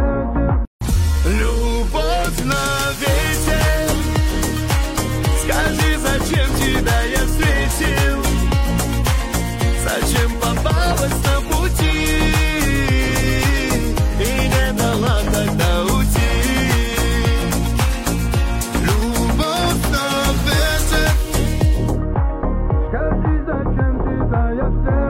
Любовь на ветер. Скажи, зачем тебя я встретил? Зачем попалась на пути и не дала тогда уйти? Любовь на ветер. Скажи, зачем тебя я встретил?